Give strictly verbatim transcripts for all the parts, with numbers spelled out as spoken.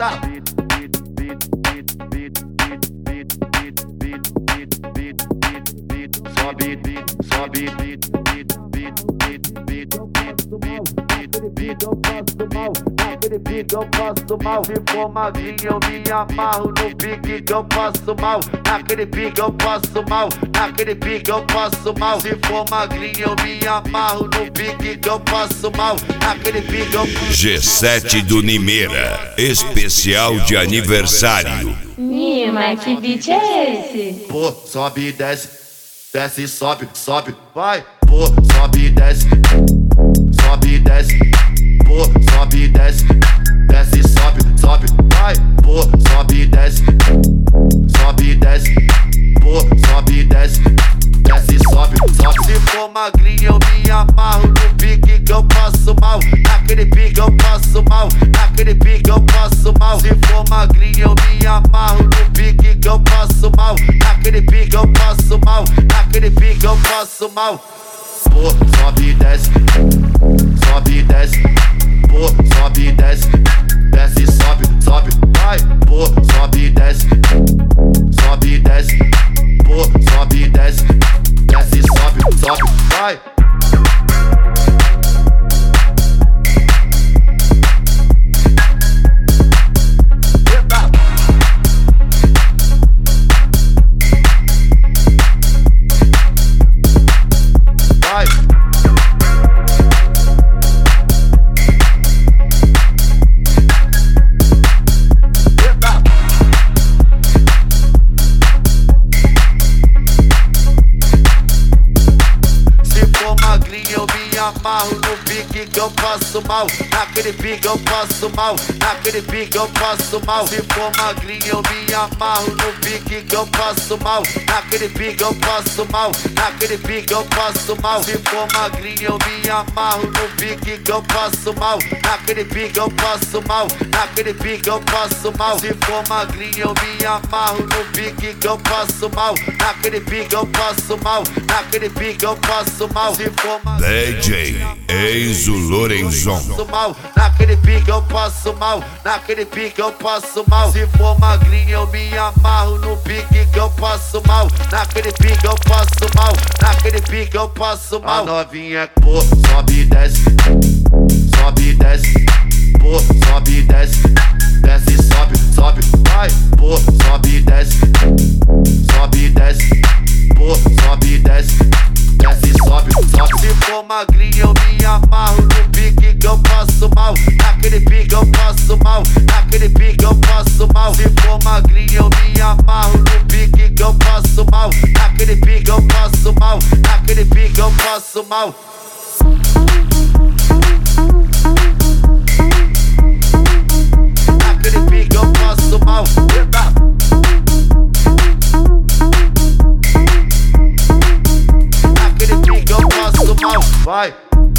Eita. Sobe, sobe, eu passo mal, naquele pique eu passo mal. Se for magrinho eu me amarro no pique que eu passo mal. Naquele pique eu passo mal, naquele pique eu passo mal. Se for magrinho eu me amarro no pique que eu passo mal. Naquele pique eu passo G sete do Nimeira, especial de aniversário. Nima, que beat é esse? Pô, sobe e desce, desce e sobe, sobe, vai. Pô, sobe e desce, sobe e desce. Pô, sobe e desce, desce e sobe, sobe, vai. Pô, sobe e desce, sobe e desce. Pô, sobe e desce, desce e sobe, sobe. Se for magrinho eu me amarro no pique que eu passo mal. Naquele pique eu passo mal, naquele pique eu passo mal. Se for magrinho eu me amarro no pique que eu passo mal. Naquele pique eu passo mal, naquele pique eu passo mal. Pô, sobe e desce, sobe e desce. Pô, sobe e desce, desce e sobe, sobe, vai. Pô, sobe e desce, sobe e desce. Pô, sobe e desce, desce e sobe, sobe, vai. Eu me amarro no pique que eu passo mal. Naquele pique eu passo mal, naquele pique eu passo mal. Se for magrinho eu me amarro no pique que eu passo mal. Naquele pique eu passo mal, naquele pique eu passo mal. Se for magrinho eu me amarro no pique que eu passo mal. Naquele pique eu passo mal, naquele pique eu passo mal. Se for magrinho eu me amarro no pique que eu passo mal. Naquele pique eu passo mal, naquele pique eu passo mal. Se for D J Enzo Lorenzon. Naquele pique eu passo mal, naquele pique eu passo mal. Se for magrinho eu me amarro no pique que eu passo mal. Naquele pique eu passo mal, naquele pique eu passo mal. A novinha, pô, sobe e desce, sobe e desce. Pô, sobe e desce, desce e sobe, sobe, vai. Pô, sobe e desce, sobe e desce. Pô, sobe e desce, desce e sobe, sobe. Se for magrinho eu me amarro no pique que eu passo mal. Naquele pique eu passo mal, naquele pique eu passo mal. Se for magrinho eu me amarro no pique que eu passo mal. Naquele pique eu passo mal, naquele pique eu passo mal. Naquele pique eu passo mal. Eita. Naquele pique eu passo mal. Vai.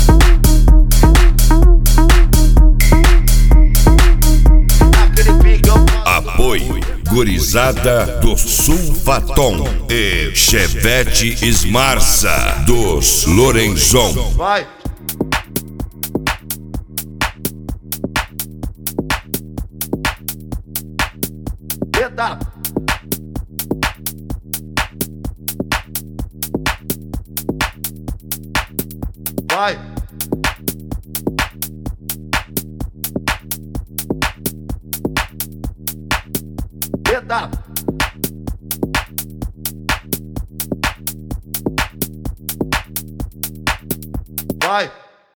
Apoio Gurizada do Sulfaton e Chevette Esmarça dos Lorenzon. Vai. Eita. Vai. Eita. Vai.